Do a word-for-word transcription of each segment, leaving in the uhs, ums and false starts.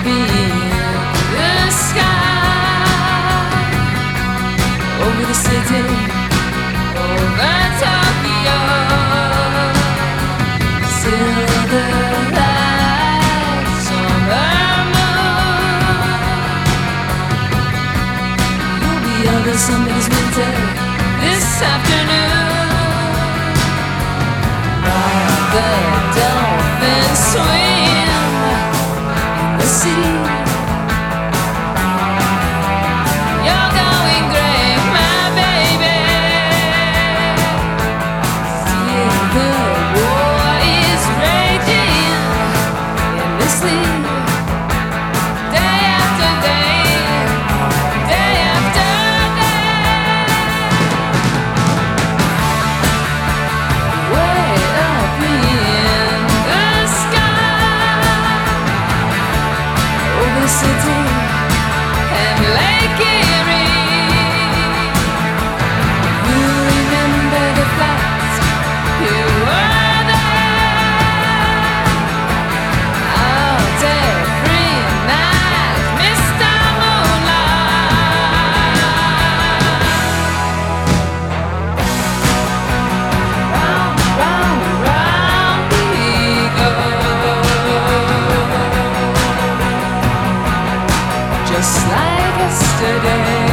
up in the sky, over the city, over Tokyo, silver lights on the moon. You'll be over somebody's winter this afternoon. The dolphins swim in the sea. You're going great, my baby. See, the war is raging endlessly, day after day, day after day. Way up in the sky, over the city and Lake Erie. You remember the flights, you were there all day, every night, Mister Moonlight. Round, round, round we go, just like yesterday.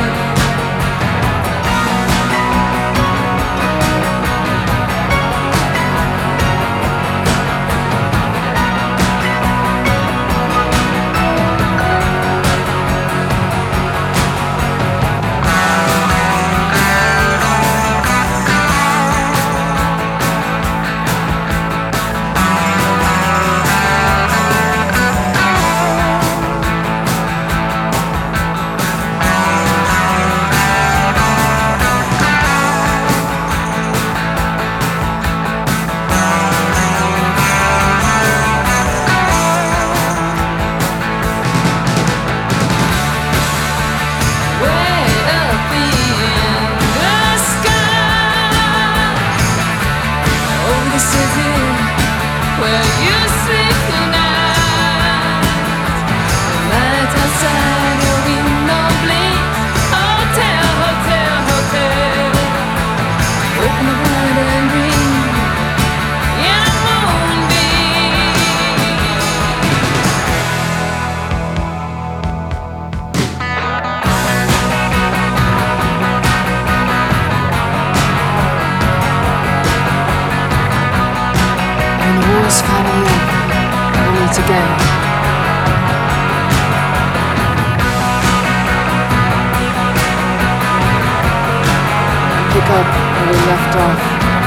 Way up in the sky, over the city where you sleep tonight. The lights outside your window blink. Hotel, hotel, hotel. Open the wide and ring in a moonbeam. When the war's finally over, we meet again. Pick up where we left off.